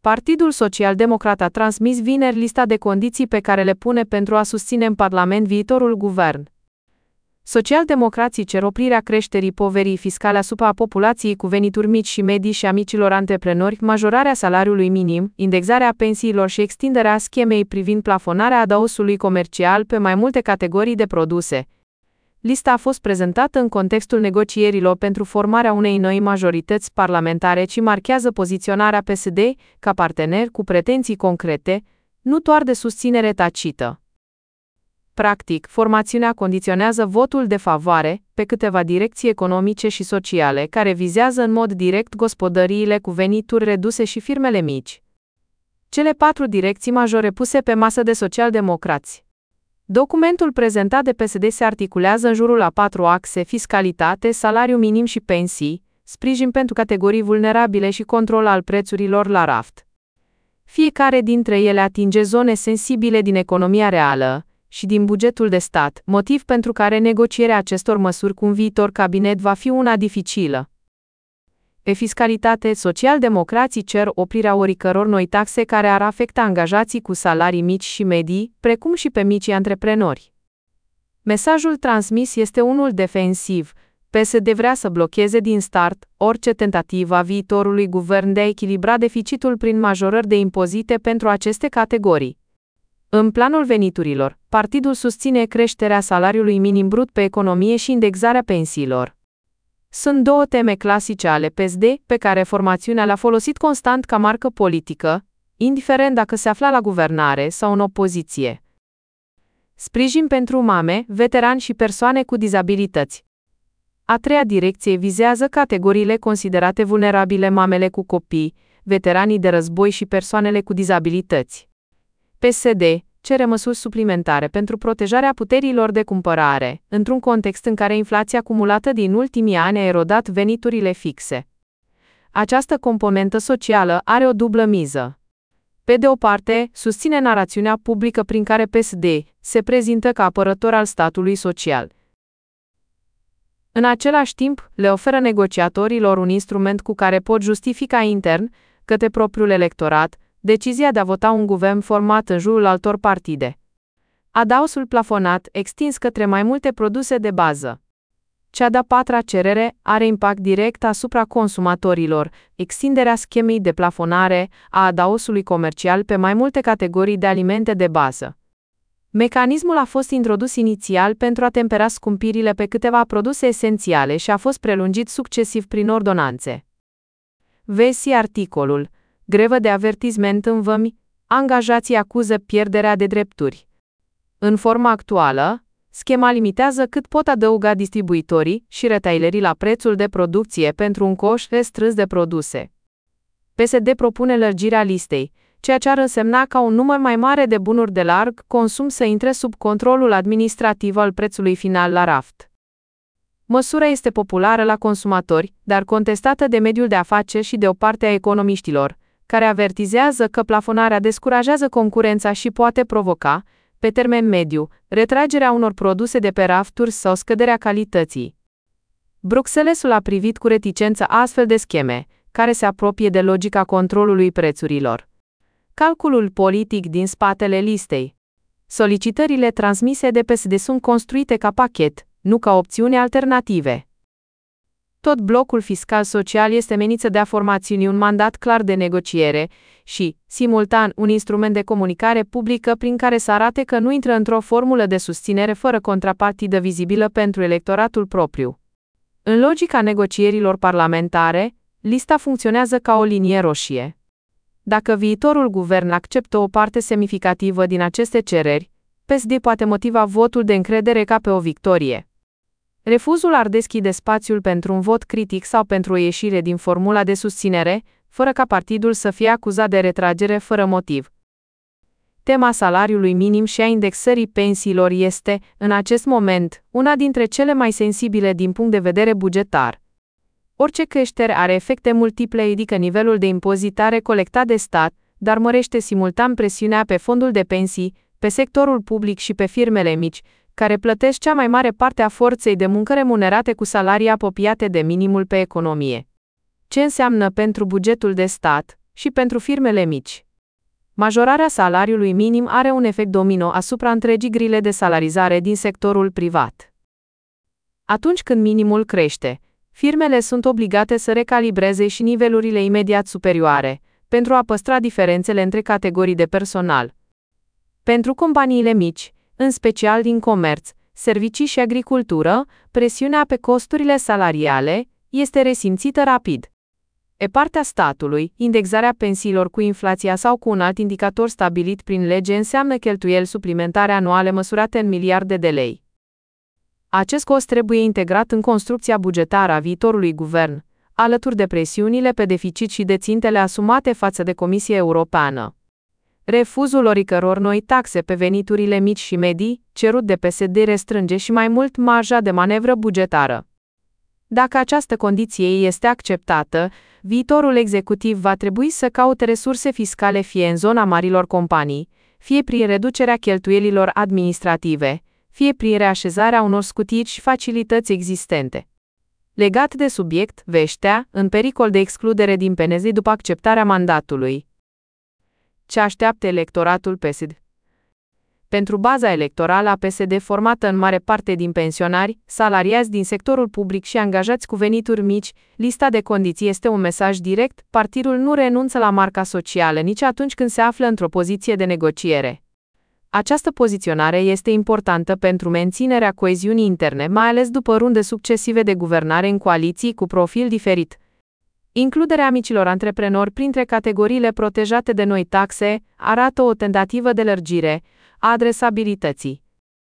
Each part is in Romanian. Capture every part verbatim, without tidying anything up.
Partidul Social-Democrat a transmis vineri lista de condiții pe care le pune pentru a susține în Parlament viitorul guvern. Socialdemocrații cer oprirea creșterii poverii fiscale asupra populației cu venituri mici și medii și a micilor antreprenori, majorarea salariului minim, indexarea pensiilor și extinderea schemei privind plafonarea adaosului comercial pe mai multe categorii de produse. Lista a fost prezentată în contextul negocierilor pentru formarea unei noi majorități parlamentare și marchează poziționarea P S D ca partener cu pretenții concrete, nu doar de susținere tacită. Practic, formațiunea condiționează votul de favoare pe câteva direcții economice și sociale care vizează în mod direct gospodăriile cu venituri reduse și firmele mici. Cele patru direcții majore puse pe masă de socialdemocrați. Documentul prezentat de P S D se articulează în jurul a patru axe: fiscalitate, salariu minim și pensii, sprijin pentru categorii vulnerabile și control al prețurilor la raft. Fiecare dintre ele atinge zone sensibile din economia reală și din bugetul de stat, motiv pentru care negocierea acestor măsuri cu un viitor cabinet va fi una dificilă. Pe fiscalitate, socialdemocrații cer oprirea oricăror noi taxe care ar afecta angajații cu salarii mici și medii, precum și pe micii antreprenori. Mesajul transmis este unul defensiv. P S D vrea să blocheze din start orice tentativă a viitorului guvern de a echilibra deficitul prin majorări de impozite pentru aceste categorii. În planul veniturilor, partidul susține creșterea salariului minim brut pe economie și indexarea pensiilor. Sunt două teme clasice ale P S D, pe care formațiunea le-a folosit constant ca marcă politică, indiferent dacă se afla la guvernare sau în opoziție. Sprijin pentru mame, veterani și persoane cu dizabilități. A treia direcție vizează categoriile considerate vulnerabile: mamele cu copii, veteranii de război și persoanele cu dizabilități. P S D cere măsuri suplimentare pentru protejarea puterilor de cumpărare, într-un context în care inflația acumulată din ultimii ani a erodat veniturile fixe. Această componentă socială are o dublă miză. Pe de o parte, susține narațiunea publică prin care P S D se prezintă ca apărător al statului social. În același timp, le oferă negociatorilor un instrument cu care pot justifica intern, către propriul electorat, decizia de a vota un guvern format în jurul altor partide. Adaosul plafonat, extins către mai multe produse de bază. Cea de-a patra cerere are impact direct asupra consumatorilor, extinderea schemei de plafonare a adaosului comercial pe mai multe categorii de alimente de bază. Mecanismul a fost introdus inițial pentru a tempera scumpirile pe câteva produse esențiale și a fost prelungit succesiv prin ordonanțe. Vezi articolul Grevă de avertisment în vămi, angajații acuză pierderea de drepturi. În forma actuală, schema limitează cât pot adăuga distribuitorii și retailerii la prețul de producție pentru un coș restrâns de produse. P S D propune lărgirea listei, ceea ce ar însemna ca un număr mai mare de bunuri de larg consum să intre sub controlul administrativ al prețului final la raft. Măsura este populară la consumatori, dar contestată de mediul de afaceri și de o parte a economiștilor, care avertizează că plafonarea descurajează concurența și poate provoca, pe termen mediu, retragerea unor produse de pe rafturi sau scăderea calității. Bruxellesul a privit cu reticență astfel de scheme, care se apropie de logica controlului prețurilor. Calculul politic din spatele listei. Solicitările transmise de P S D sunt construite ca pachet, nu ca opțiuni alternative. Tot blocul fiscal-social este menit să dea formațiunii un mandat clar de negociere și, simultan, un instrument de comunicare publică prin care să arate că nu intră într-o formulă de susținere fără contrapartidă vizibilă pentru electoratul propriu. În logica negocierilor parlamentare, lista funcționează ca o linie roșie. Dacă viitorul guvern acceptă o parte semnificativă din aceste cereri, P S D poate motiva votul de încredere ca pe o victorie. Refuzul ar deschide spațiul pentru un vot critic sau pentru o ieșire din formula de susținere, fără ca partidul să fie acuzat de retragere fără motiv. Tema salariului minim și a indexării pensiilor este, în acest moment, una dintre cele mai sensibile din punct de vedere bugetar. Orice creștere are efecte multiple, ridică nivelul de impozitare colectat de stat, dar mărește simultan presiunea pe fondul de pensii, pe sectorul public și pe firmele mici, care plătesc cea mai mare parte a forței de muncă remunerate cu salarii apropiate de minimul pe economie. Ce înseamnă pentru bugetul de stat? și pentru firmele mici. Majorarea salariului minim are un efect domino asupra întregii grile de salarizare din sectorul privat. Atunci când minimul crește, firmele sunt obligate să recalibreze și nivelurile imediat superioare, pentru a păstra diferențele între categorii de personal. Pentru companiile mici, în special din comerț, servicii și agricultură, presiunea pe costurile salariale este resimțită rapid. Pe partea statului, indexarea pensiilor cu inflația sau cu un alt indicator stabilit prin lege înseamnă cheltuieli suplimentare anuale măsurate în miliarde de lei. Acest cost trebuie integrat în construcția bugetară a viitorului guvern, alături de presiunile pe deficit și de țintele asumate față de Comisia Europeană. Refuzul oricăror noi taxe pe veniturile mici și medii, cerut de P S D, restrânge și mai mult marja de manevră bugetară. Dacă această condiție este acceptată, viitorul executiv va trebui să caute resurse fiscale fie în zona marilor companii, fie prin reducerea cheltuielilor administrative, fie prin reașezarea unor scutiri și facilități existente. Legat de subiect, Veștea, în pericol de excludere din P N Z după acceptarea mandatului. Ce așteaptă electoratul P S D? Pentru baza electorală a P S D, formată în mare parte din pensionari, salariați din sectorul public și angajați cu venituri mici, lista de condiții este un mesaj direct: partidul nu renunță la marca socială nici atunci când se află într-o poziție de negociere. Această poziționare este importantă pentru menținerea coeziunii interne, mai ales după runde succesive de guvernare în coaliții cu profil diferit. Includerea micilor antreprenori printre categoriile protejate de noi taxe arată o tentativă de lărgire a adresabilității.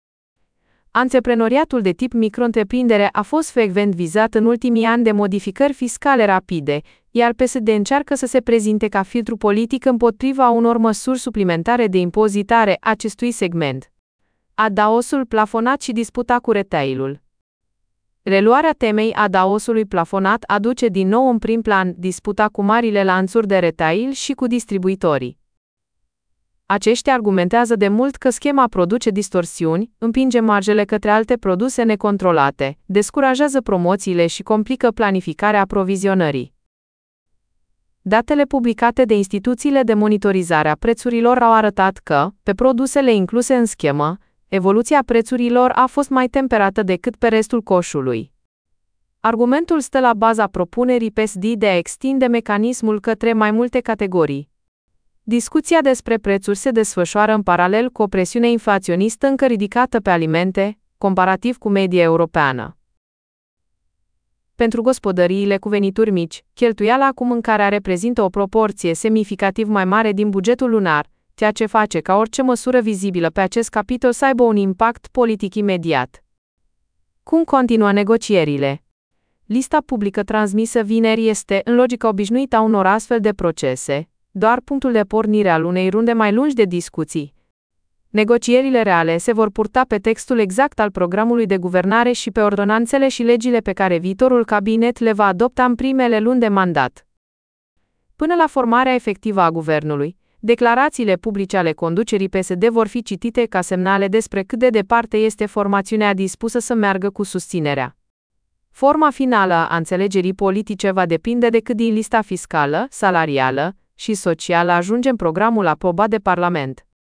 Antreprenoriatul de tip micro-întreprindere a fost frecvent vizat în ultimii ani de modificări fiscale rapide, iar P S D încearcă să se prezinte ca filtru politic împotriva unor măsuri suplimentare de impozitare acestui segment. Adaosul plafonat și disputa cu retailul. Reluarea temei adaosului plafonat aduce din nou în prim plan disputa cu marile lanțuri de retail și cu distribuitorii. Aceștia argumentează de mult că schema produce distorsiuni, împinge marjele către alte produse necontrolate, descurajează promoțiile și complică planificarea aprovizionării. Datele publicate de instituțiile de monitorizare a prețurilor au arătat că, pe produsele incluse în schemă, evoluția prețurilor a fost mai temperată decât pe restul coșului. Argumentul stă la baza propunerii P S D de a extinde mecanismul către mai multe categorii. Discuția despre prețuri se desfășoară în paralel cu o presiune inflaționistă încă ridicată pe alimente, comparativ cu media europeană. Pentru gospodăriile cu venituri mici, cheltuiala cu mâncarea reprezintă o proporție semnificativ mai mare din bugetul lunar, ceea ce face ca orice măsură vizibilă pe acest capitol să aibă un impact politic imediat. Cum continuă negocierile? Lista publică transmisă vineri este, în logica obișnuită a unor astfel de procese, doar punctul de pornire al unei runde mai lungi de discuții. Negocierile reale se vor purta pe textul exact al programului de guvernare și pe ordonanțele și legile pe care viitorul cabinet le va adopta în primele luni de mandat. Până la formarea efectivă a guvernului, declarațiile publice ale conducerii P S D vor fi citite ca semnale despre cât de departe este formațiunea dispusă să meargă cu susținerea. Forma finală a înțelegerii politice va depinde de cât din lista fiscală, salarială și socială ajunge în programul aprobat de Parlament.